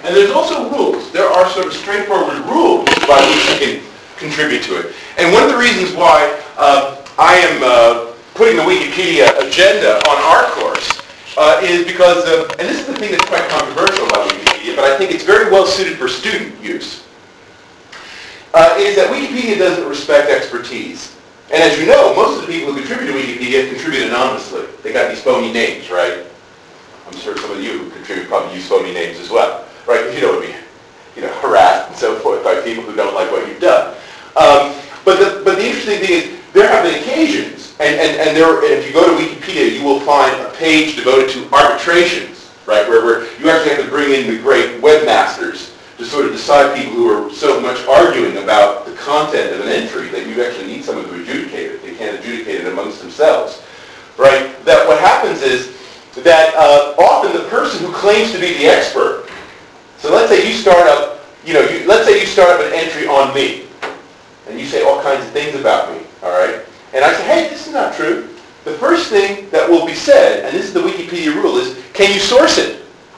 And there's also rules. There are sort of straightforward rules by which you can contribute to it. And one of the reasons why I am putting the Wikipedia agenda on our course is because, and this is the thing that's quite controversial about Wikipedia, but I think it's very well suited for student use, is that Wikipedia doesn't respect expertise. And as you know, most of the people who contribute to Wikipedia contribute anonymously. They got these phony names, right? I'm sure some of you who contribute probably use phony names as well, right? Because you don't want to be, harassed and so forth by people who don't like what you've done. But the interesting thing is there have been occasions, and if you go to Wikipedia, you will find a page devoted to arbitrations, right? Where you actually have to bring in the great webmasters to sort of decide people who are so much arguing about the content of an entry that you actually need someone to adjudicate it. They can't adjudicate it amongst themselves, right? That what happens is that often the person who claims to be the expert, so let's say you start up, let's say you start up an entry on me, and you say all kinds of things about me, all right? And I say, hey, this is not true. The first thing that will be said, and this is the Wikipedia rule, is, can you source it?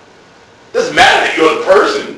It doesn't matter that you're the person.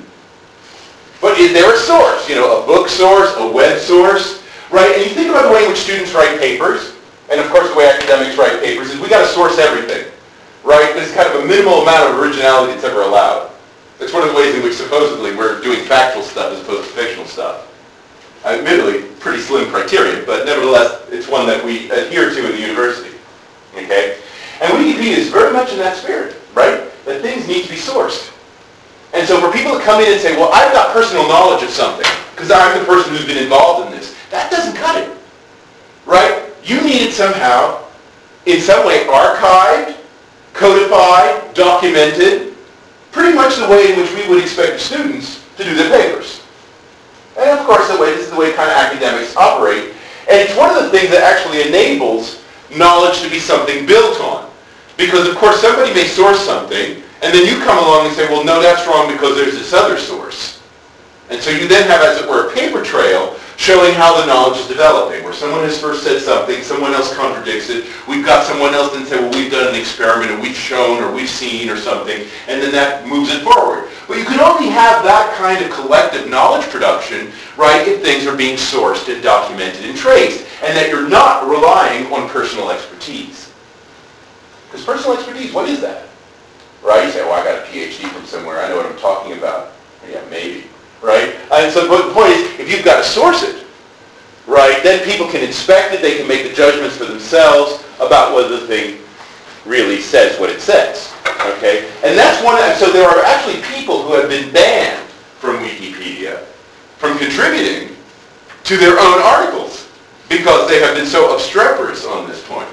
But is there a source? A book source, a web source, right? And you think about the way in which students write papers, and of course the way academics write papers, is we got to source everything, right? There's kind of a minimal amount of originality that's ever allowed. It's one of the ways in which supposedly we're doing factual stuff as opposed to fictional stuff. Admittedly, pretty slim criteria, but nevertheless, it's one that we adhere to in the university, okay? And Wikipedia is very much in that spirit, right? That things need to be sourced. And so for people to come in and say, well, I've got personal knowledge of something because I'm the person who's been involved in this, that doesn't cut it, right? You need it somehow, in some way, archived, codified, documented, pretty much the way in which we would expect students to do their papers. And of course, this is the way kind of academics operate. And it's one of the things that actually enables knowledge to be something built on. Because of course, somebody may source something, and then you come along and say, well, no, that's wrong because there's this other source. And so you then have, as it were, a paper trail showing how the knowledge is developing, where someone has first said something, someone else contradicts it, we've got someone else that say, well, we've done an experiment, or we've shown, or we've seen, or something, and then that moves it forward. But you can only have that kind of collective knowledge production, right, if things are being sourced and documented and traced, and that you're not relying on personal expertise. Because personal expertise, what is that? Right? You say, well, I got a PhD from somewhere. I know what I'm talking about. Yeah, maybe. Right? And so the point is, if you've got to source it, right, then people can inspect it. They can make the judgments for themselves about whether the thing really says what it says. Okay? And that's so there are actually people who have been banned from Wikipedia from contributing to their own articles because they have been so obstreperous on this point.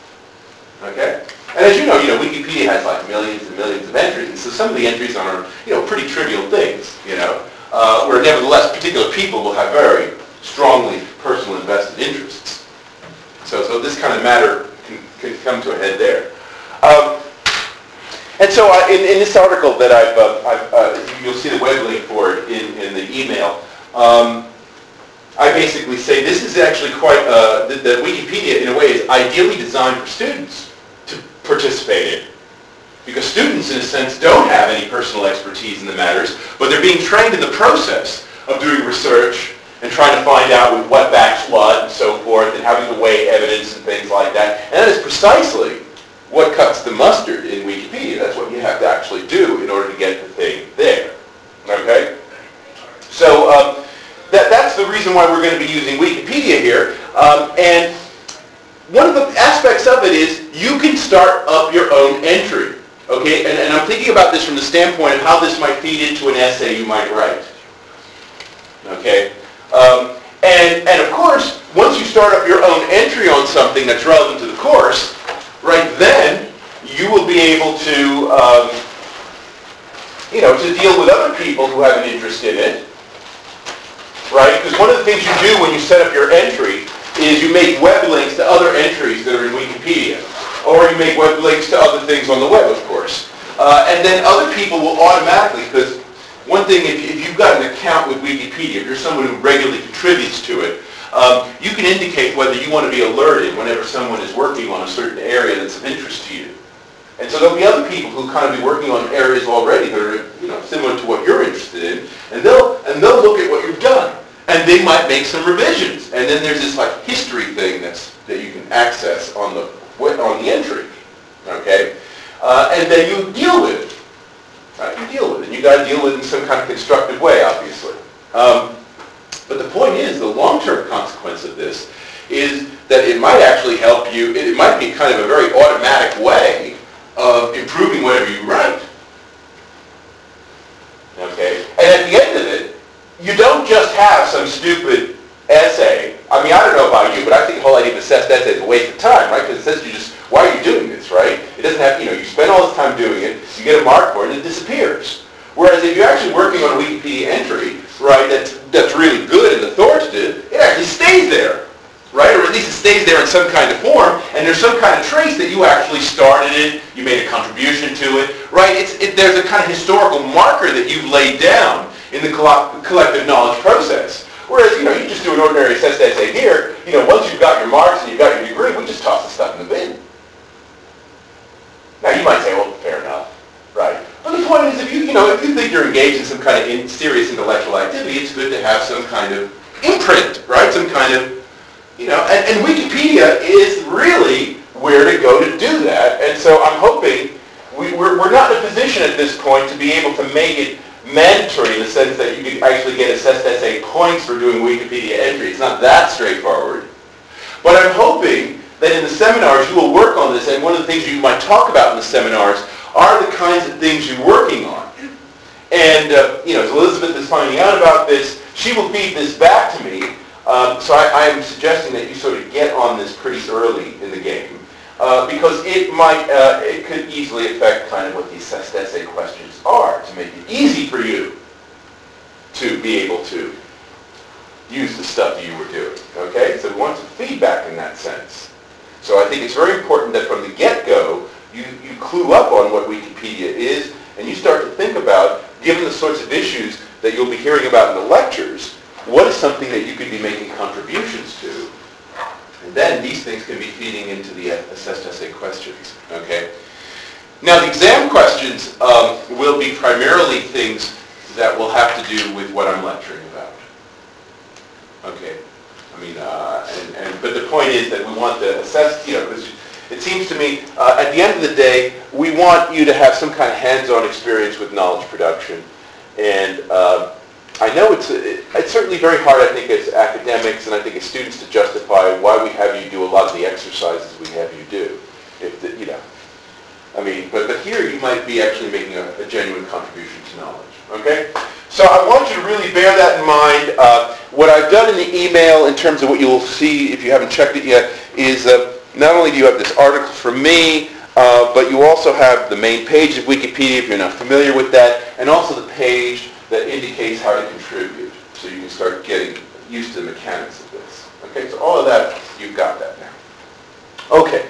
Okay? And as you know, Wikipedia has like millions and millions of entries, and so some of the entries are, pretty trivial things, where nevertheless particular people will have very strongly personal invested interests. So this kind of matter can come to a head there. And so in this article that you'll see the web link for it in the email, I basically say this is actually quite, that Wikipedia in a way is ideally designed for students to participate in. Because students, in a sense, don't have any personal expertise in the matters, but they're being trained in the process of doing research and trying to find out with what backs what and so forth, and having to weigh evidence and things like that. And that is precisely what cuts the mustard in Wikipedia. That's what you have to actually do in order to get the thing there. Okay? So that's the reason why we're going to be using Wikipedia here. And one of the aspects of it is you can start up your own entry. Okay? And I'm thinking about this from the standpoint of how this might feed into an essay you might write. Okay? And of course, once you start up your own entry on something that's relevant to the course, right then you will be able to, to deal with other people who have an interest in it, right? Because one of the things you do when you set up your entry is you make web links to other entries that are in Wikipedia, or you make web links to other things on the web, of course. And then other people will automatically, because one thing, if you've got an account with Wikipedia, if you're someone who regularly contributes to it, you can indicate whether you want to be alerted whenever someone is working on a certain area that's of interest to you. And so there'll be other people who kind of be working on areas already that are similar to what you're make some revisions. And then there's this like history thing that you can access on the entry, okay? And then you deal with it, right? You deal with it. And you got to deal with it in some kind of constructive way, obviously. But the point is, the long-term consequence of this is that it might actually help you. It might be kind of a very automatic way of improving whatever you write. Okay? And at the end of it, you don't just have some stupid essay. I mean, I don't know about you, but I think the whole idea of assessed essay is a waste of time, right? Because it says you just, why are you doing this, right? It doesn't have, you spend all this time doing it, you get a mark for it, and it disappears. Whereas if you're actually working on a Wikipedia entry, right, that's really good and authoritative, it actually stays there, right? Or at least it stays there in some kind of form, and there's some kind of trace that you actually started it, you made a contribution to it, right? There's a kind of historical marker that you've laid down in the collective knowledge process. Whereas, you just do an ordinary assessed essay here, once you've got your marks and you've got your degree, we just toss the stuff in the bin. Now, you might say, well, fair enough, right? But the point is, if you think you're engaged in some kind of serious intellectual activity, it's good to have some kind of imprint, right? Some kind of, and Wikipedia is really where to go to do that. And so I'm hoping we're not in a position at this point to be able to make it mandatory in the sense that you can actually get assessed essay points for doing Wikipedia entry. It's not that straightforward. But I'm hoping that in the seminars you will work on this, and one of the things you might talk about in the seminars are the kinds of things you're working on. And, as Elizabeth is finding out about this, she will feed this back to me. So I am suggesting that you sort of get on this pretty early in the game. Because it could easily affect kind of what the assessed essay questions are to make it easy for you to be able to use the stuff that you were doing. Okay? So we want some feedback in that sense. So I think it's very important that from the get-go, you clue up on what Wikipedia is, and you start to think about, given the sorts of issues that you'll be hearing about in the lectures, what is something that you could be making contributions to? And then these things can be feeding into the assessed essay questions. Okay? Now the exam questions will be primarily things that will have to do with what I'm lecturing about. Okay? I mean, but the point is that we want to assess, because it seems to me, at the end of the day, we want you to have some kind of hands-on experience with knowledge production. And I know it's certainly very hard, I think, as academics and I think as students to justify why we have you do a lot of the exercises we have you do. But here you might be actually making a genuine contribution to knowledge. Okay? So I want you to really bear that in mind. What I've done in the email in terms of what you'll see if you haven't checked it yet is not only do you have this article from me, but you also have the main page of Wikipedia if you're not familiar with that, and also the page that indicates how to contribute. So you can start getting used to the mechanics of this. Okay, so all of that, you've got that now. Okay.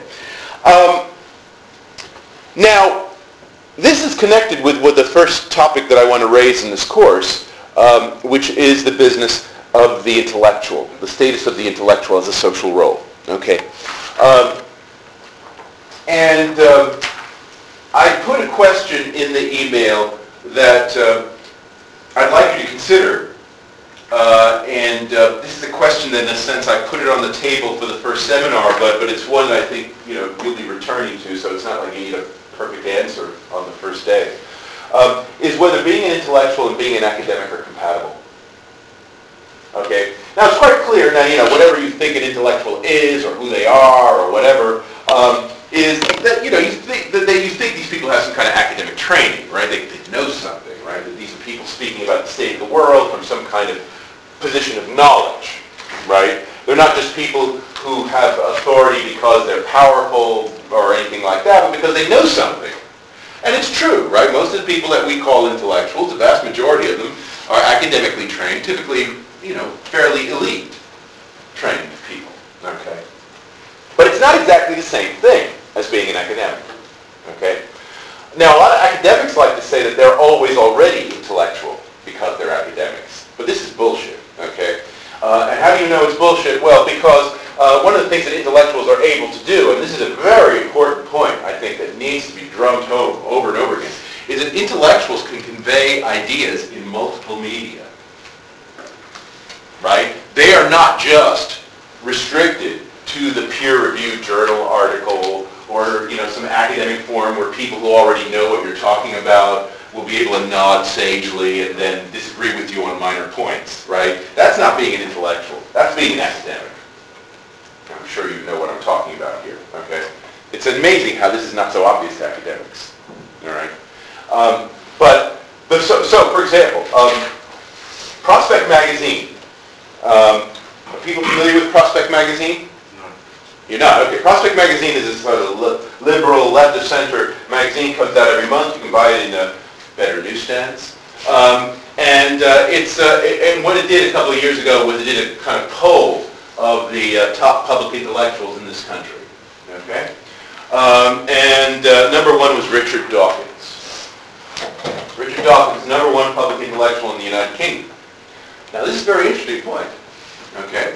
Now, this is connected with the first topic that I want to raise in this course, which is the business of the intellectual, the status of the intellectual as a social role. Okay. I put a question in the email that I'd like you to consider. This is a question that, in a sense, I put it on the table for the first seminar, but it's one that I think you'll be returning to, so it's not like you need a perfect answer on the first day. Is whether being an intellectual and being an academic are compatible. Okay. Now it's quite clear. Now whatever you think an intellectual is, or who they are, or whatever, is that you think these people have some kind of academic training, right? They know something, right? That these are people speaking about the state of the world from some kind of position of knowledge, right? They're not just people who have authority because they're powerful or anything like that, but because they know something. And it's true, right? Most of the people that we call intellectuals, the vast majority of them, are academically trained, typically, fairly elite trained people, okay? But it's not exactly the same thing as being an academic, okay? Now, a lot of academics like to say that they're always already intellectual because they're academics. But this is bullshit, okay? And how do you know it's bullshit? Well, because one of the things that intellectuals are able to do, and this is a very important point, I think, that needs to be drummed home over and over again, is that intellectuals can convey ideas in multiple media, right? they are not just restricted to the peer-reviewed journal article or some academic forum where people who already know what you're talking about will be able to nod sagely and then disagree with you on minor points, right? That's not being an intellectual. That's being an academic. I'm sure you know what I'm talking about here, okay? It's amazing how this is not so obvious to academics, all right? So for example, Prospect Magazine. Are people familiar with Prospect Magazine? You're not? Okay. Prospect Magazine is a sort of liberal, left-of-center magazine. Comes out every month. You can buy it in better newsstands. And what it did a couple of years ago was it did a kind of poll of the top public intellectuals in this country. Okay. Number one was Richard Dawkins. Richard Dawkins, number one public intellectual in the United Kingdom. Now this is a very interesting point. Okay.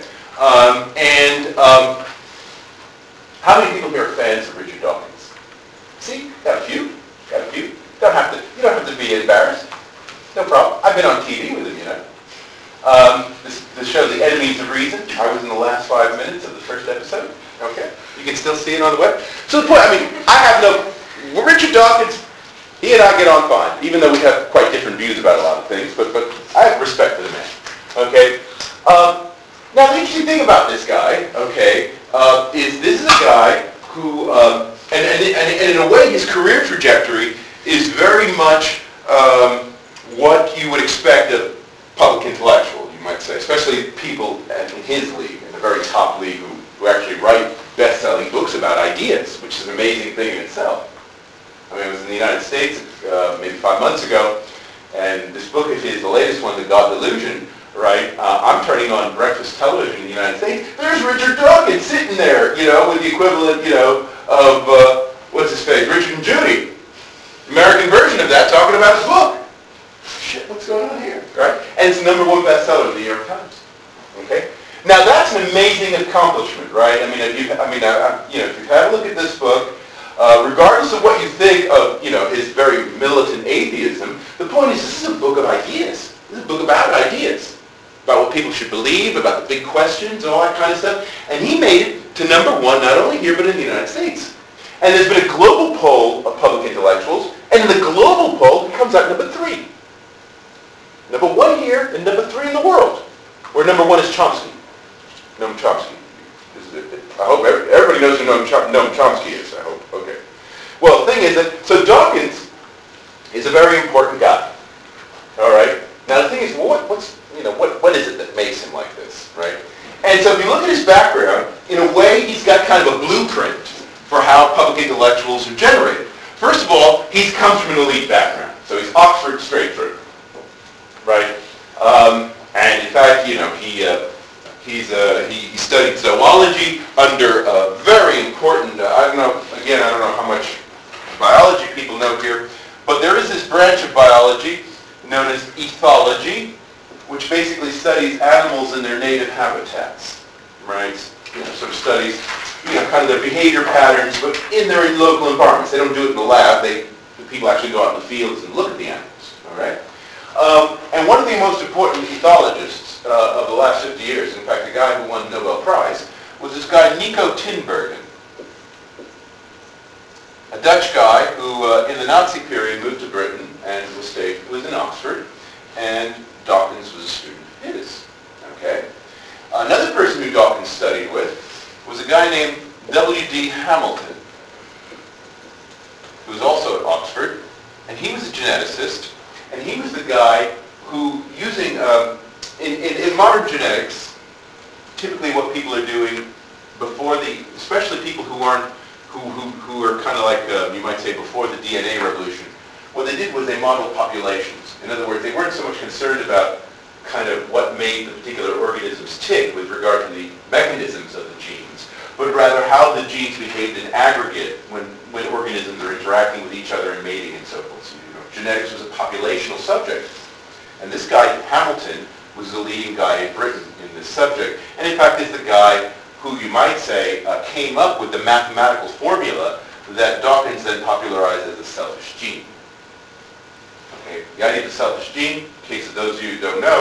How many people here are fans of Richard Dawkins? See, got a few. You don't have to be embarrassed. No problem. I've been on TV with him, This show, The Enemies of Reason. I was in the last 5 minutes of the first episode. Okay. You can still see it on the web. So the point, Richard Dawkins, he and I get on fine, even though we have quite different views about a lot of things, but I have respect for the man. Okay. Now the interesting thing about this guy, okay, is this is a guy who, and in a way his career trajectory is very much what you would expect of public intellectual, you might say, especially people in his league, in the very top league who actually write best-selling books about ideas, which is an amazing thing in itself. I was in the United States maybe 5 months ago, and this book of his, the latest one, The God Delusion, right? I'm turning on breakfast television in the United States. There's Richard Dawkins sitting there, with the equivalent, of, what's his face, Richard and Judy. American version of that, talking about his book. Shit, what's going on here, right? And it's the number one bestseller of the New York Times. Okay? Now that's an amazing accomplishment, right? If you've had a look at this book, regardless of what you think of, his very militant atheism, the point is this is a book of ideas. This is a book about ideas, about what people should believe, about the big questions, and all that kind of stuff. And he made it to number one, not only here, but in the United States. And there's been a global poll of public intellectuals, and in the global poll, he comes out number 3. Number 1 here, and number 3 in the world. Where number 1 is Chomsky. Noam Chomsky. I hope everybody knows who Noam Chomsky is, I hope. Okay. Well, the thing is that, so Dawkins is a very important guy. All right? Now the thing is, well, what is it that makes him like this, right? And so if you look at his background, in a way, he's got kind of a blueprint for how public intellectuals are generated. First of all, he comes from an elite background. So he's Oxford straight through, right? And in fact, he studied zoology under a very important, I don't know how much biology people know here, but there is this branch of biology known as ethology, which basically studies animals in their native habitats, right? Sort of studies, kind of their behavior patterns, but in their local environments. They don't do it in the lab. The people actually go out in the fields and look at the animals, all right? And one of the most important ethologists of the last 50 years, in fact, the guy who won the Nobel Prize, was this guy Nico Tinbergen, a Dutch guy who, in the Nazi period, moved to Britain and was in Oxford, and Dawkins was a student of his. Okay. Another person who Dawkins studied with was a guy named W.D. Hamilton, who was also at Oxford, and he was a geneticist, and he was the guy who, using in modern genetics, typically what people are doing before especially people who are kind of like, you might say, before the DNA revolution, what they did was they modeled populations. In other words, they weren't so much concerned about kind of what made the particular organisms tick with regard to the mechanisms of the genes, but rather how the genes behaved in aggregate when organisms are interacting with each other and mating and so forth. So, genetics was a populational subject. And this guy, Hamilton, was the leading guy in Britain in this subject, and in fact is the guy who you might say came up with the mathematical formula that Dawkins then popularized as the selfish gene. Okay, the idea of the selfish gene, in case of those of you who don't know,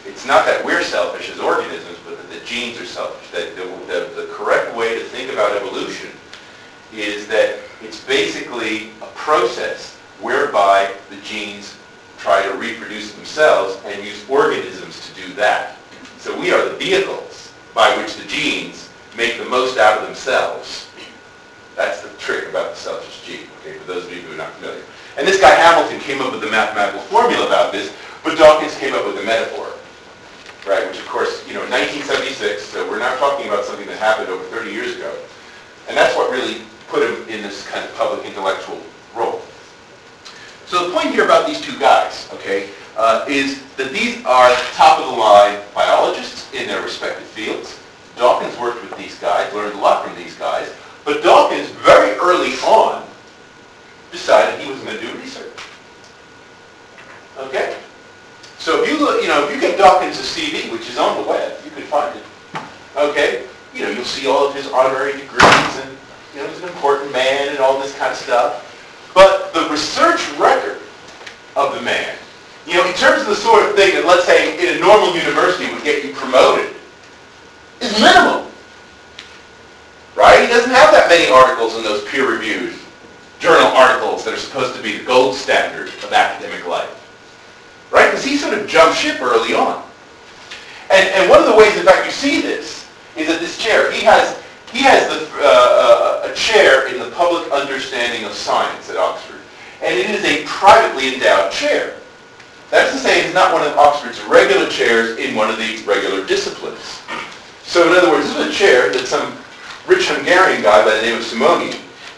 it's not that we're selfish as organisms, but that the genes are selfish. That the correct way to think about evolution is that it's basically a process whereby the genes try to reproduce themselves and use organisms to do that. So we are the vehicles by which the genes make the most out of themselves. That's the trick about the selfish gene, okay, for those of you who are not familiar. And this guy Hamilton came up with the mathematical formula about this, but Dawkins came up with the metaphor, right, which of course, in 1976, so we're not talking about something that happened over 30 years ago. And that's what really put him in this kind of public intellectual role. So the point here about these two guys, okay, is that these are top-of-the-line biologists in their respective fields. Dawkins worked with these guys, learned a lot from these guys, but Dawkins very early on decided he was going to do research. Okay? So if you look, if you get Dawkins' CV, which is on the web, you can find it. Okay? You'll see all of his honorary degrees and, he's an important man and all this kind of stuff. But the research record of the man, in terms of the sort of thing that, let's say, in a normal university would get you promoted, is minimal. Right? He doesn't have that many articles in those peer-reviewed journal articles that are supposed to be the gold standard of academic life. Right? Because he sort of jumped ship early on. And one of the ways, in fact, you see this is that this chair, he has a chair in the public understanding of science at Oxford. And it is a privately endowed chair. That's to say, it's not one of Oxford's regular chairs in one of the regular disciplines. So in other words, this is a chair that some rich Hungarian guy by the name of Simoni,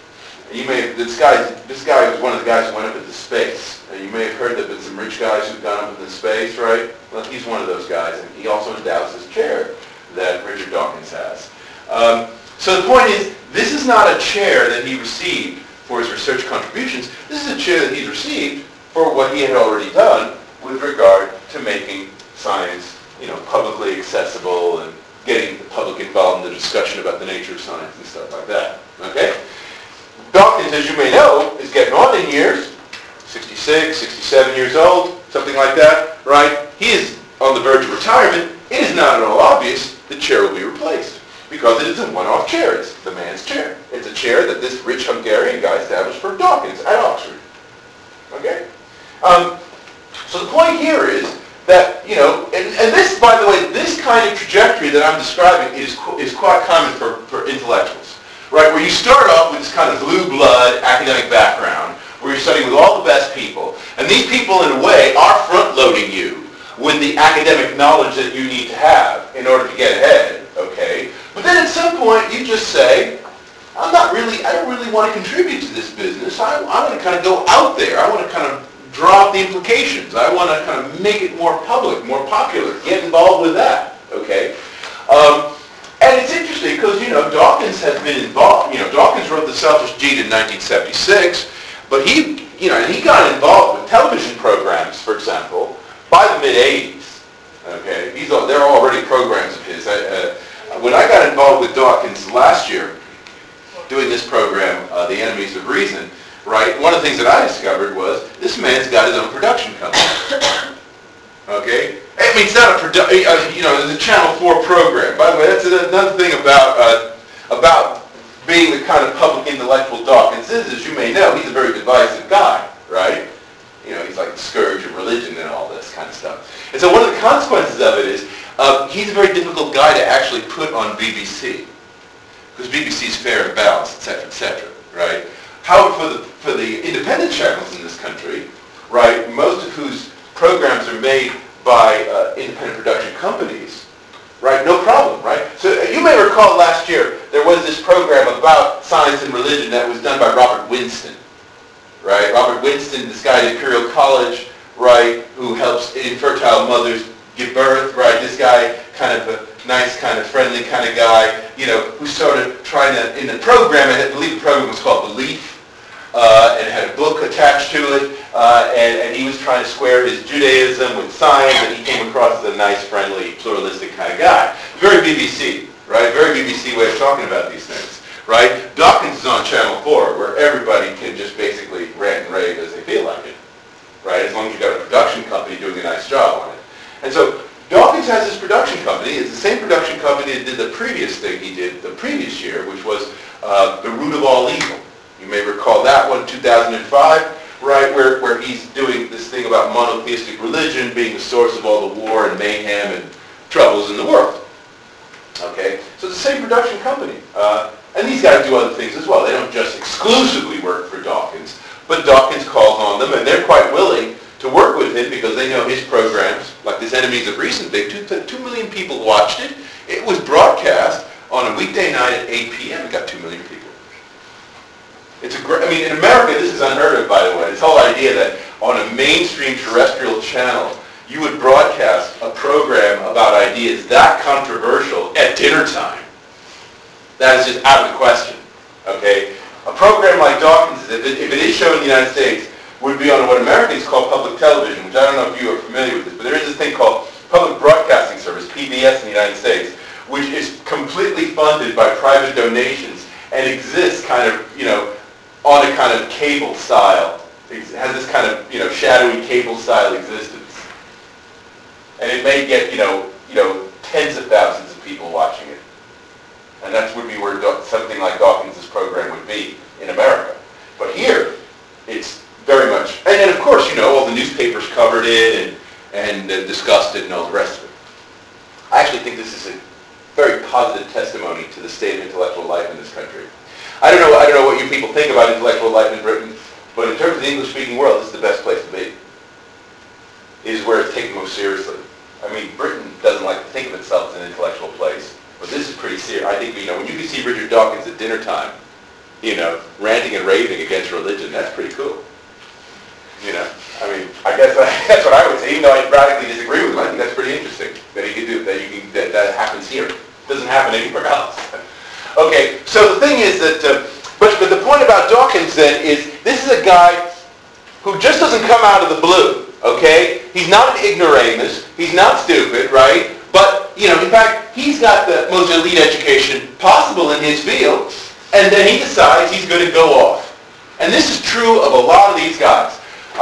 this guy was one of the guys who went up into space. And you may have heard there have been some rich guys who've gone up into space, right? Well, he's one of those guys, and he also endows this chair that Richard Dawkins has. So the point is, this is not a chair that he received for his research contributions. This is a chair that he's received for what he had already done with regard to making science, publicly accessible and getting the public involved in the discussion about the nature of science and stuff like that. Okay? Dawkins, as you may know, is getting on in years, 66, 67 years old, something like that, right? He is on the verge of retirement. It is not at all obvious the chair will be replaced because it is a one-off chair. It's the man's chair. It's a chair that this rich Hungarian guy established for Dawkins at Oxford. Okay? So the point here is that, and this, by the way, this kind of trajectory that I'm describing is quite common for intellectuals, right? Where you start off with this kind of blue blood academic background, where you're studying with all the best people, and these people, in a way, are front-loading you with the academic knowledge that you need to have in order to get ahead, okay? But then at some point, you just say, I don't really want to contribute to this business. I want to kind of go out there. I want to kind of drop the implications. I want to kind of make it more public, more popular, get involved with that, okay? And it's interesting because, Dawkins has been involved. Dawkins wrote The Selfish Gene in 1976, but he got involved with television programs, for example, by the mid-'80s, okay? They're already programs of his. When I got involved with Dawkins last year, doing this program, The Enemies of Reason, right, one of the things that I discovered was this man's got his own production company. Okay? I mean, it's not it's a Channel 4 program. By the way, that's another thing about being the kind of public intellectual Dawkins is, as you may know, he's a very divisive guy, right? He's like the scourge of religion and all this kind of stuff. And so one of the consequences of it is he's a very difficult guy to actually put on BBC. Because BBC is fair and balanced, et cetera, right? However, for the independent channels in this country, right, most of whose programs are made by independent production companies, right, no problem, right? So you may recall last year there was this program about science and religion that was done by Robert Winston, right? Robert Winston, this guy at Imperial College, right, who helps infertile mothers give birth, right? This guy, kind of a nice, kind of friendly kind of guy, who's sort of trying to, in the program, I believe the program was called Belief, and it had a book attached to it, and he was trying to square his Judaism with science, and he came across as a nice, friendly, pluralistic kind of guy. Very BBC, right? Very BBC way of talking about these things, right? Dawkins is on Channel 4, where everybody can just basically rant and rave as they feel like it, right? As long as you've got a production company doing a nice job on it. And so Dawkins has this production company. It's the same production company that did the previous thing he did the previous year, which was The Root of All Evil. You may recall that one, 2005, right, where he's doing this thing about monotheistic religion being the source of all the war and mayhem and troubles in the world. Okay, so it's the same production company. And these guys do other things as well. They don't just exclusively work for Dawkins, but Dawkins calls on them, and they're quite willing to work with him because they know his programs, like this Enemies of Reason thing, 2 million people watched it. It was broadcast on a weekday night at 8 p.m. It got 2 million people. It's a great, I mean, in America, this is unheard of, by the way. This whole idea that on a mainstream terrestrial channel, you would broadcast a program about ideas that controversial at dinner time. That is just out of the question, okay? A program like Dawkins, if it is shown in the United States, would be on what Americans call public television, which I don't know if you are familiar with this, but there is this thing called Public Broadcasting Service, PBS in the United States, which is completely funded by private donations and exists kind of, you know, on a kind of cable style. It has this kind of, you know, shadowy cable style existence. And it may get, you know, tens of thousands of people watching it. And that would be where something like Dawkins' program would be in America. But here, it's very much, and then of course, you know, all the newspapers covered it and discussed it and all the rest of it. I actually think this is a very positive testimony to the state of intellectual life in this country. I don't know what you people think about intellectual life in Britain, but in terms of the English-speaking world, this is the best place to be. It is where it's taken most seriously. I mean, Britain doesn't like to think of itself as an intellectual place, but this is pretty serious. I think, you know, when you can see Richard Dawkins at dinner time, you know, ranting and raving against religion, that's pretty cool. You know, I mean, I guess that's what I would say. Even though I radically disagree with him, I think that's pretty interesting that he could do that happens here. It doesn't happen anywhere else. Okay, so the thing is that, but the point about Dawkins then is this is a guy who just doesn't come out of the blue. Okay, he's not an ignoramus. He's not stupid, right? But you know, in fact, he's got the most elite education possible in his field, and then he decides he's going to go off. And this is true of a lot of these guys.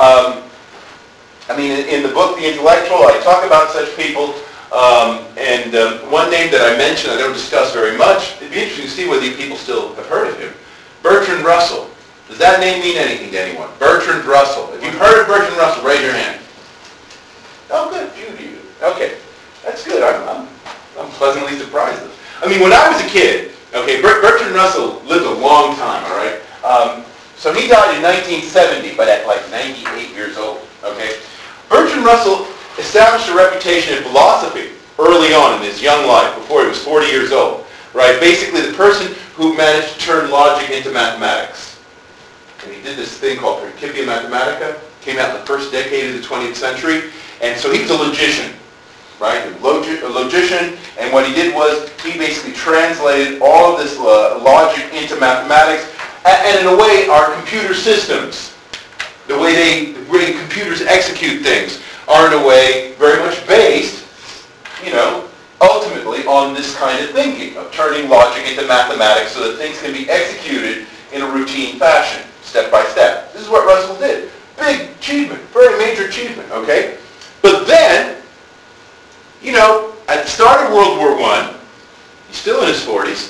I mean, in the book, The Intellectual, I talk about such people, and one name that I mention, I don't discuss very much. It'd be interesting to see whether you people still have heard of him. Bertrand Russell. Does that name mean anything to anyone? Bertrand Russell. If you've heard of Bertrand Russell, raise your hand. Oh, good. Few of you. Okay. That's good. I'm pleasantly surprised. I mean, when I was a kid, okay, Bertrand Russell lived a long time, all right? So he died in 1970, but at like 98 years old, okay? Bertrand Russell established a reputation in philosophy early on in his young life, before he was 40 years old, right? Basically the person who managed to turn logic into mathematics. And he did this thing called Principia Mathematica, came out in the first decade of the 20th century, and so he was a logician, right? A logician, and what he did was he basically translated all of this logic into mathematics, and in a way our computer systems, the way computers execute things, are in a way very much based, you know, ultimately on this kind of thinking, of turning logic into mathematics so that things can be executed in a routine fashion, step by step. This is what Russell did. Big achievement, very major achievement, okay? But then, you know, at the start of World War I, he's still in his 40s,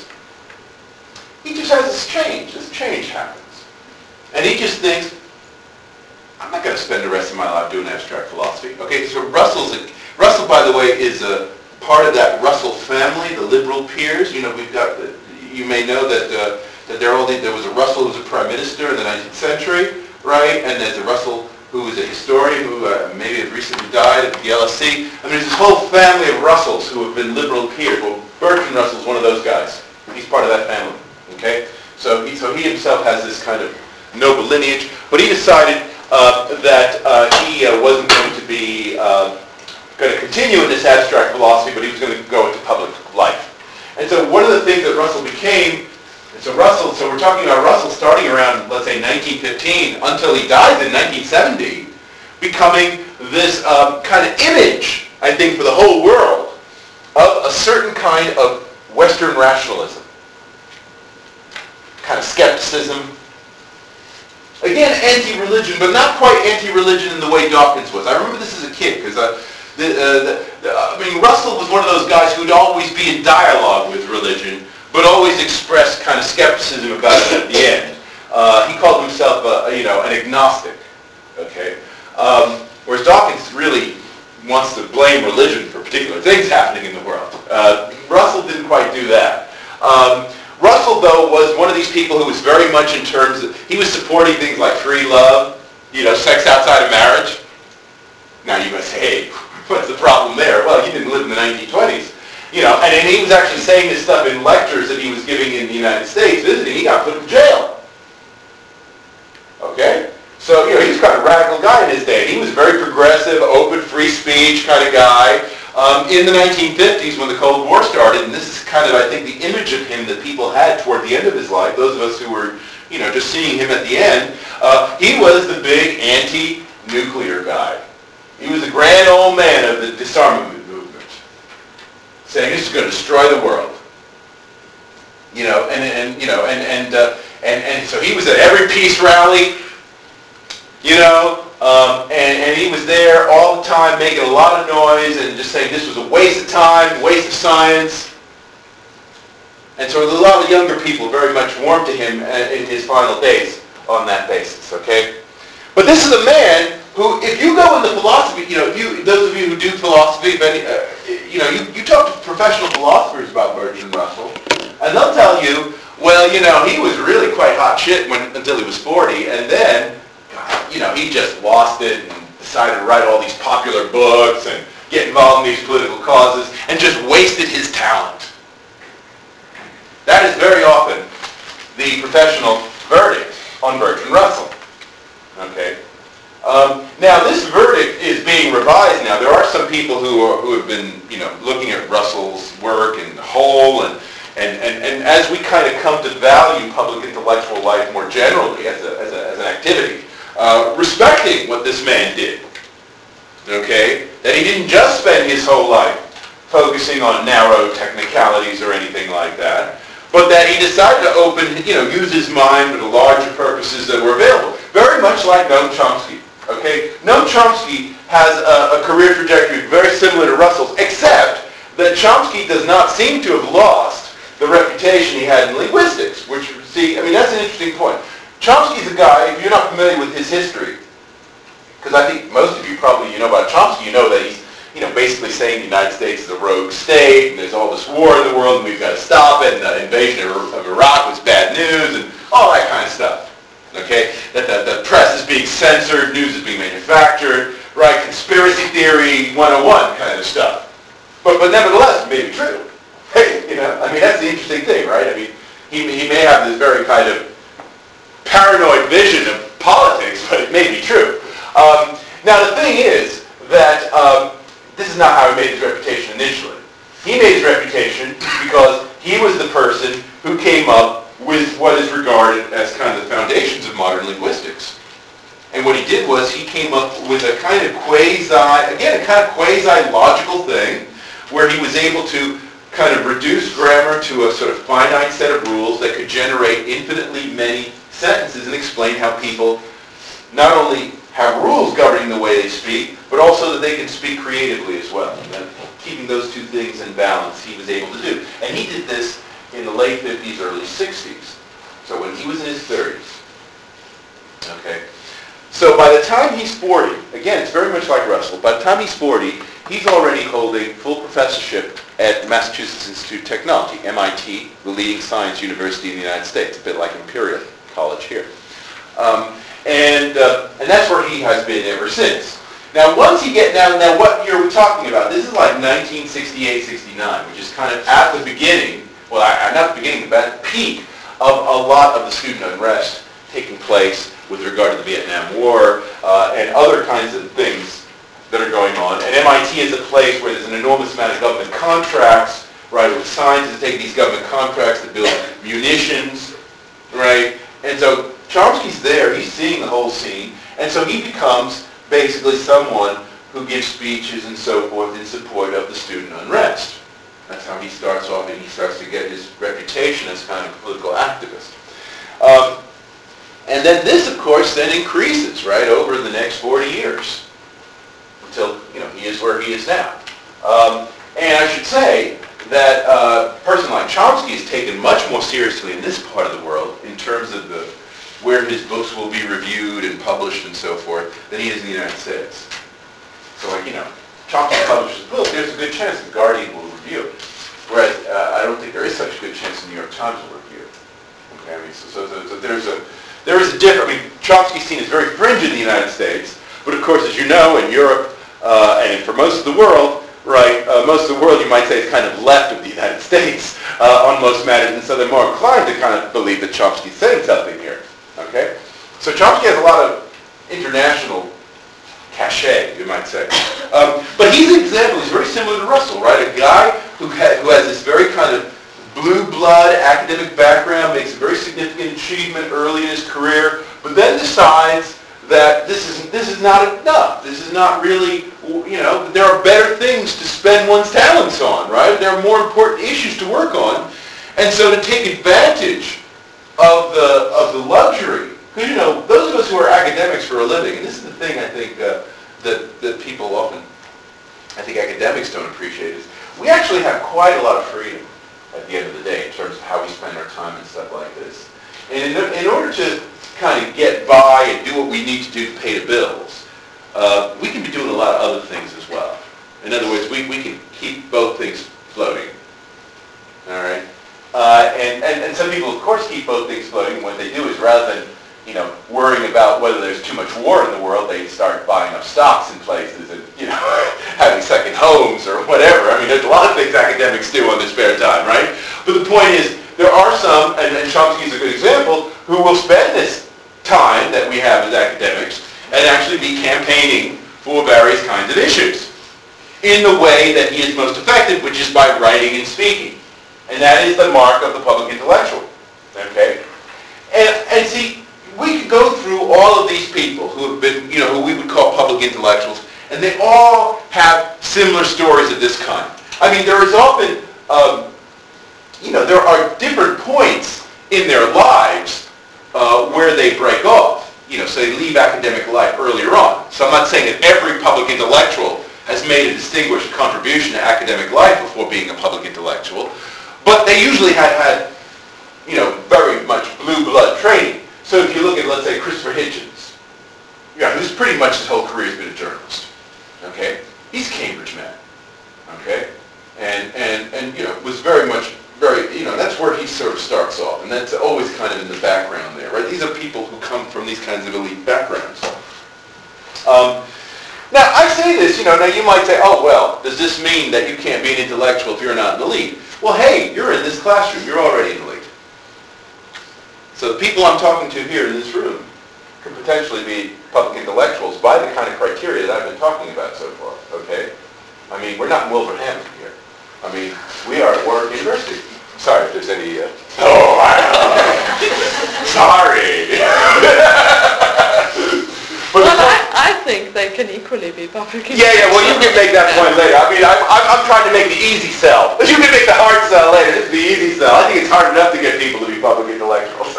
he just has this change happens. And he just thinks, I'm not going to spend the rest of my life doing abstract philosophy. Okay, so Russell, by the way, is a part of that Russell family, the liberal peers. You know, we've got, you may know that there was a Russell who was a prime minister in the 19th century, right? And there's a Russell who was a historian who maybe had recently died at the LSE. I mean, there's this whole family of Russells who have been liberal peers. Well, Bertrand Russell's one of those guys. He's part of that family, okay? So he himself has this kind of noble lineage, but he decided that he wasn't going to be going to continue in this abstract philosophy, but he was going to go into public life. And so one of the things that Russell became, so we're talking about Russell starting around, let's say, 1915 until he dies in 1970, becoming this kind of image, I think, for the whole world of a certain kind of Western rationalism. Kind of skepticism. Again, anti-religion, but not quite anti-religion in the way Dawkins was. I remember this as a kid, because I mean, Russell was one of those guys who'd always be in dialogue with religion, but always expressed kind of skepticism about it at the end. He called himself, an agnostic. Okay, whereas Dawkins really wants to blame religion for particular things happening in the world. Russell didn't quite do that. Russell, though, was one of these people who was very much in terms of, he was supporting things like free love, sex outside of marriage. Now you must say, hey, what's the problem there? Well, he didn't live in the 1920s. And he was actually saying this stuff in lectures that he was giving in the United States, visiting. He got put in jail. Okay? So, he was kind of a radical guy in his day. He was a very progressive, open, free speech kind of guy. In the 1950s, when the Cold War started, and this is kind of, I think, the image of him that people had toward the end of his life, those of us who were, just seeing him at the end, he was the big anti-nuclear guy. He was the grand old man of the disarmament movement, saying this is going to destroy the world. And so he was at every peace rally, and he was there all the time making a lot of noise and just saying this was a waste of time, waste of science. And so a lot of younger people very much warmed to him in his final days on that basis, okay? But this is a man who, if you go into philosophy, those of you who do philosophy, you talk to professional philosophers about Bertrand Russell, and they'll tell you, well, he was really quite hot shit until he was 40, and then, he just lost it and decided to write all these popular books and get involved in these political causes and just wasted his talent. That is very often the professional verdict on Bertrand Russell. Okay. Now this verdict is being revised now. There are some people who have been looking at Russell's work in whole and as we kind of come to value public intellectual life more generally as an activity, respecting what this man did. Okay, that he didn't just spend his whole life focusing on narrow technicalities or anything like that, but that he decided to use his mind for the larger purposes that were available. Very much like Noam Chomsky. Okay, Noam Chomsky has a career trajectory very similar to Russell's, except that Chomsky does not seem to have lost the reputation he had in linguistics, which, that's an interesting point. Chomsky's a guy, if you're not familiar with his history, because I think most of you probably, about Chomsky, that he's, basically saying the United States is a rogue state, and there's all this war in the world, and we've got to stop it, and the invasion of Iraq was bad news, and all that kind of stuff. Okay? That the press is being censored, news is being manufactured, right? Conspiracy theory 101 kind of stuff. But nevertheless, it may be true. Hey, that's the interesting thing, right? He may have this very kind of paranoid vision of politics, but it may be true. Now the thing is that this is not how he made his reputation initially. He made his reputation because he was the person who came up with what is regarded as kind of the foundations of modern linguistics. And what he did was he came up with a kind of quasi-logical thing where he was able to kind of reduce grammar to a sort of finite set of rules that could generate infinitely many sentences and explain how people not only have rules governing the way they speak, but also that they can speak creatively as well. And keeping those two things in balance, he was able to do. And he did this in the late 50s, early 60s. So when he was in his 30s. Okay. So by the time he's 40, again, it's very much like Russell, by the time he's 40, he's already holding full professorship at Massachusetts Institute of Technology, MIT, the leading science university in the United States, a bit like Imperial College here. And that's where he has been ever since. Now, once you get down, now what year are we talking about? This is like 1968, 69, which is kind of at the beginning, well, not the beginning, but at the peak of a lot of the student unrest taking place with regard to the Vietnam War and other kinds of things that are going on. And MIT is a place where there's an enormous amount of government contracts, right, with scientists taking these government contracts to build munitions, right? And so Chomsky's there, he's seeing the whole scene, and so he becomes basically someone who gives speeches and so forth in support of the student unrest. That's how he starts off, and he starts to get his reputation as kind of a political activist. And then this, of course, then increases, right, over the next 40 years until, he is where he is now. And I should say that a person like Chomsky is taken much more seriously in this part of the world in terms of where his books will be reviewed and published and so forth than he is in the United States. So like, Chomsky publishes a book, there's a good chance the Guardian will review it. Whereas I don't think there is such a good chance the New York Times will review it. Okay, I mean, so there is a difference. I mean, Chomsky's seen as very fringe in the United States, but of course, as you know, in Europe and for most of the world, right, most of the world you might say is kind of left of the United States on most matters, and so they're more inclined to kind of believe that Chomsky's saying something here. Okay, so Chomsky has a lot of international cachet, you might say. But he's an example. He's very similar to Russell, right? A guy who has this very kind of blue blood academic background, makes a very significant achievement early in his career, but then decides that this is not enough. This is not really, there are better things to spend one's talents on, right? There are more important issues to work on. And so to take advantage of the luxury, because, those of us who are academics for a living, and this is the thing I think that people often, I think academics don't appreciate, is we actually have quite a lot of freedom at the end of the day in terms of how we spend our time and stuff like this. And in order to kind of get by and do what we need to do to pay the bills, we can be doing a lot of other things as well. In other words, we can keep both things floating. All right? And some people, of course, keep both things floating. What they do is rather than worrying about whether there's too much war in the world, they start buying up stocks in places and, having second homes or whatever. I mean, there's a lot of things academics do on their spare time, right? But the point is, there are some, and Chomsky is a good example, who will spend this time that we have as academics and actually be campaigning for various kinds of issues in the way that he is most effective, which is by writing and speaking. And that is the mark of the public intellectual. Okay? And see, we could go through all of these people who have been, who we would call public intellectuals, and they all have similar stories of this kind. I mean, there is often, there are different points in their lives where they break off. So they leave academic life earlier on. So I'm not saying that every public intellectual has made a distinguished contribution to academic life before being a public intellectual, but they usually had very much blue blood training. So if you look at, let's say, Christopher Hitchens, who's pretty much his whole career has been a journalist, okay? He's a Cambridge man, okay? And was very much, that's where he sort of starts off, and that's always kind of in the background there, right? These are people who come from these kinds of elite backgrounds. Now, I say this, now you might say, oh, well, does this mean that you can't be an intellectual if you're not an elite? Well, hey, you're in this classroom. You're already an elite. So the people I'm talking to here in this room could potentially be public intellectuals by the kind of criteria that I've been talking about so far, okay? I mean, we're not in Wolverhampton here. I mean, we are at Warwick University. Sorry if there's any, sorry. Well, I think they can equally be public intellectuals. Yeah, well, you can make that point later. I mean, I'm trying to make the easy sell. You can make the hard sell later. This is the easy sell. I think it's hard enough to get people to be public intellectuals.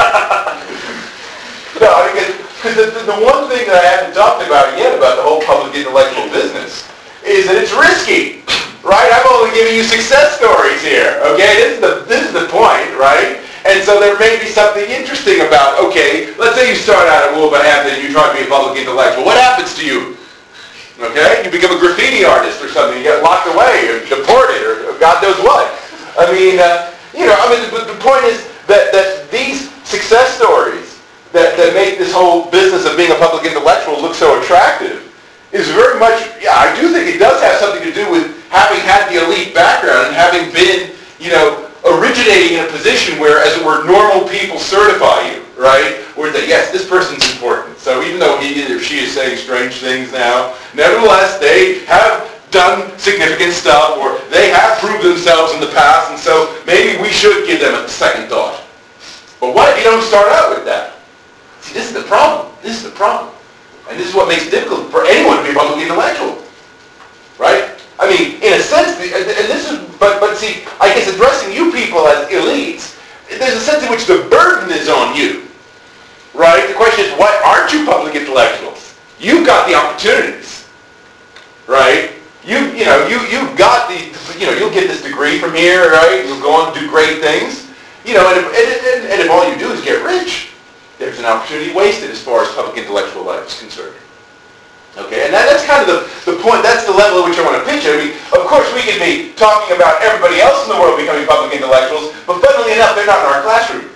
No, I mean, because the one thing that I haven't talked about yet about the whole public intellectual business is that it's risky, right? I'm only giving you success stories here, okay? This is the point, right? And so there may be something interesting about, okay, let's say you start out at Wolverhampton and you try to be a public intellectual. What happens to you? Okay? You become a graffiti artist or something. You get locked away or deported or God knows what. I mean, the point is that these success stories that make this whole business of being a public intellectual look so attractive is very much, I do think it does have something to do with having had the elite background and having been, originating in a position where, as it were, normal people certify you, right? Or that, yes, this person's important. So even though he or she is saying strange things now, nevertheless, they have done significant stuff, or they have proved themselves in the past, and so maybe we should give them a second thought. But what if you don't start out with that? See, this is the problem. This is the problem. And this is what makes it difficult for anyone to be a public intellectual, right? I mean, in a sense, and this is, but see, I guess addressing you people as elites, there's a sense in which the burden is on you, right? The question is, why aren't you public intellectuals? You've got the opportunities, right? you've got you'll get this degree from here, right? You'll go on to do great things, and if all you do is get rich, there's an opportunity wasted as far as public intellectual life is concerned. Okay, and that's kind of the point, that's the level at which I want to pitch it. I mean, of course we could be talking about everybody else in the world becoming public intellectuals, but funnily enough, they're not in our classroom.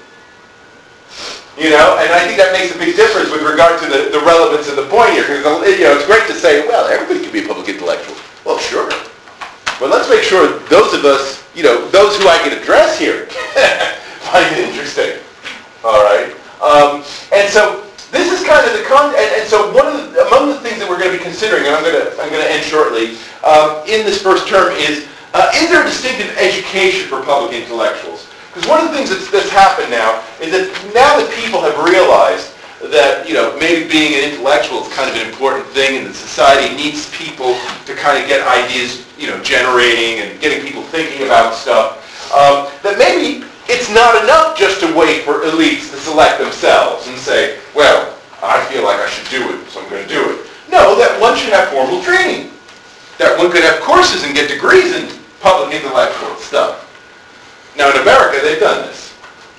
And I think that makes a big difference with regard to the relevance of the point here, because it's great to say, well, everybody can be a public intellectual. Well, sure. But let's make sure those of us, those who I can address here, find it interesting. All right? And so this is kind of the and so among the things that we're going to be considering, and I'm going to end shortly, in this first term is there a distinctive education for public intellectuals? Because one of the things that's happened now is that now that people have realized that maybe being an intellectual is kind of an important thing, and that society needs people to kind of get ideas generating and getting people thinking about stuff, that maybe it's not enough just to wait for elites to select themselves and say, well, I feel like I should do it, so I'm going to do it. No, that one should have formal training. That one could have courses and get degrees in public intellectual stuff. Now in America, they've done this.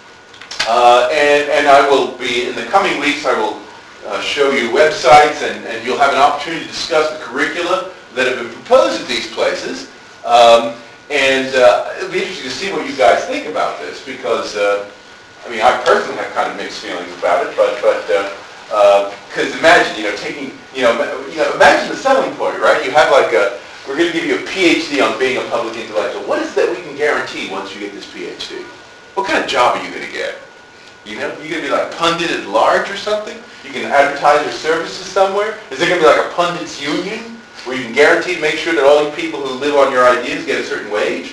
And I will be, in the coming weeks, I will show you websites, and you'll have an opportunity to discuss the curricula that have been proposed at these places. It'll be interesting to see what you guys think about this, because I personally have kind of mixed feelings about it, but because imagine, imagine the selling point, right? You have we're going to give you a PhD on being a public intellectual. What is it that we can guarantee once you get this PhD? What kind of job are you going to get? You're going to be like pundit at large or something? You can advertise your services somewhere? Is there going to be like a pundits union where you can guarantee to make sure that all the people who live on your ideas get a certain wage?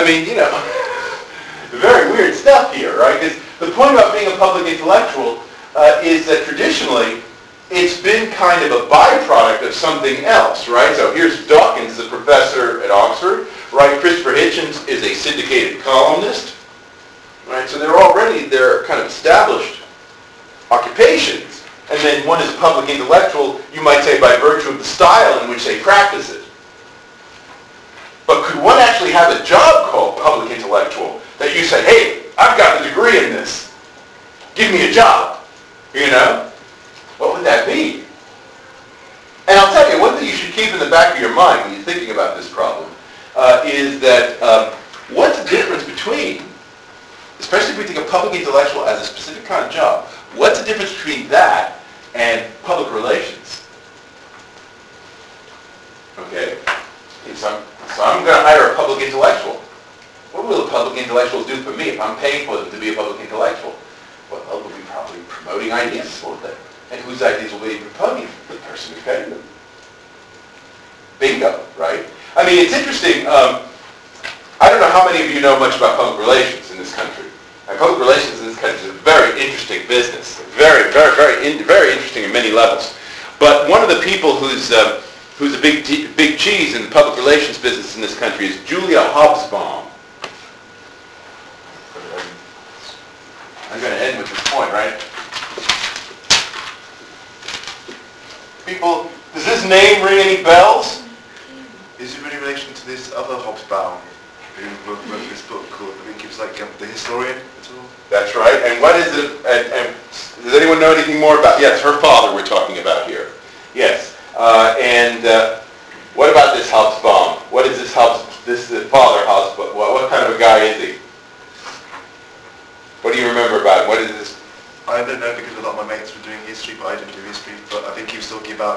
Very weird stuff here, right? Because the point about being a public intellectual is that traditionally it's been kind of a byproduct of something else, right? So here's Dawkins, the professor at Oxford, right? Christopher Hitchens is a syndicated columnist, right? So they're kind of established occupations. And then one is a public intellectual, you might say, by virtue of the style in which they practice it. But could one actually have a job called public intellectual that you say, hey, I've got the degree in this. Give me a job. What would that be? And I'll tell you, one thing you should keep in the back of your mind when you're thinking about this problem is that what's the difference between, especially if we think of public intellectual as a specific kind of job, what's the difference between that and public relations? Okay? So I'm going to hire a public intellectual. What will the public intellectuals do for me if I'm paying for them to be a public intellectual? Well, they'll be probably promoting ideas, won't they? And whose ideas will be promoting? The person who's paying them. Bingo, right? It's interesting. I don't know how many of you know much about public relations in this country. Public relations in this country is a very interesting business. Very, very, very interesting in many levels. But one of the people who's a big cheese in the public relations business in this country is Julia Hobsbawm. I'm going to end with this point, right? People, does this name ring any bells? Is it in relation to this other Hobsbawm who wrote this book called, I think it was like The Historian at all? That's right. And what is it, and does anyone know anything more about, yes, her father we're talking about here. Yes. What about this Hobsbawm? What is this father Hobsbawm? What kind of a guy is he? What do you remember about him? What is this? I don't know because a lot of my mates were doing history, but I didn't do history. But I think he was talking about,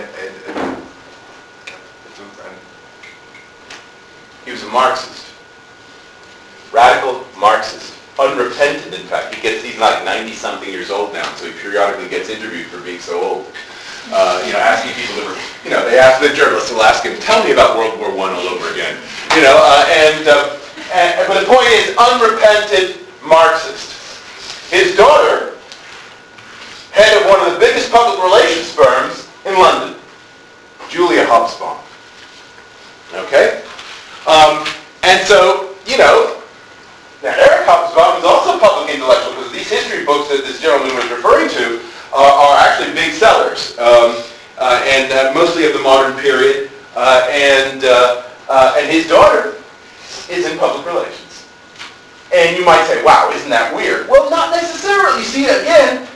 He was a Marxist. Radical Marxist. Unrepentant, in fact. He's like 90-something years old now, so he periodically gets interviewed for being so old. Asking people the journalists will ask him, tell me about World War I all over again. But the point is, unrepentant Marxist. His daughter, head of one of the biggest public relations firms in London, Julia Hobsbawm. Okay? Now Eric Hobsbawm is also a public intellectual because these history books that this gentleman was referring to are actually big sellers, and mostly of the modern period. and his daughter is in public relations. And you might say, wow, isn't that weird? Well, not necessarily. You see, again,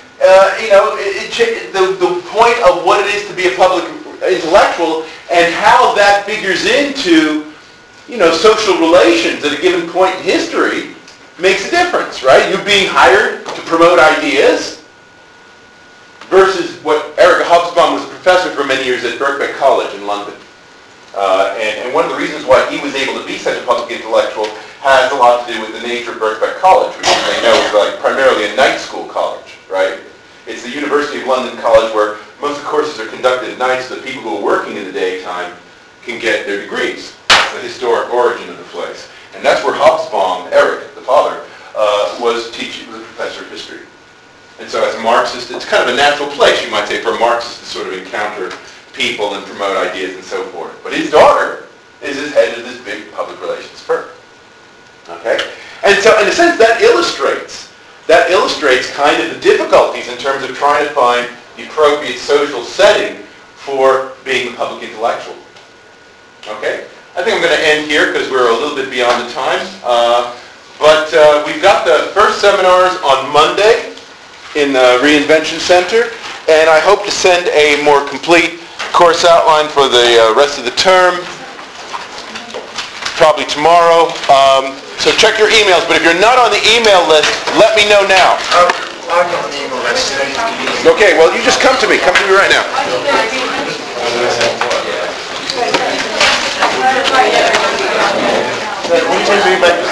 the point of what it is to be a public intellectual and how that figures into, social relations at a given point in history makes a difference, right? You being hired to promote ideas versus what Eric Hobsbawm was a professor for many years at Birkbeck College in London. And one of the reasons why he was able to be such a public intellectual has a lot to do with the nature of Birkbeck College, which you may know is primarily a night school college, right? It's the University of London College where most of the courses are conducted at night so that people who are working in the daytime can get their degrees. That's the historic origin of the place. And that's where Hobsbawm, Eric, the father, was a professor of history. And so as a Marxist, it's kind of a natural place, you might say, for a Marxist to sort of encounter people and promote ideas and so forth. But his daughter is his head of this big public relations firm. Okay? And so in a sense that illustrates kind of the difficulties in terms of trying to find the appropriate social setting for being a public intellectual. Okay? I think I'm going to end here because we're a little bit beyond the time. But we've got the first seminars on Monday in the Reinvention Center, and I hope to send a more complete course outline for the rest of the term, probably tomorrow. So check your emails, but if you're not on the email list, let me know now. I'm not on the email list. Okay, well, you just come to me. Come to me right now. When you take me back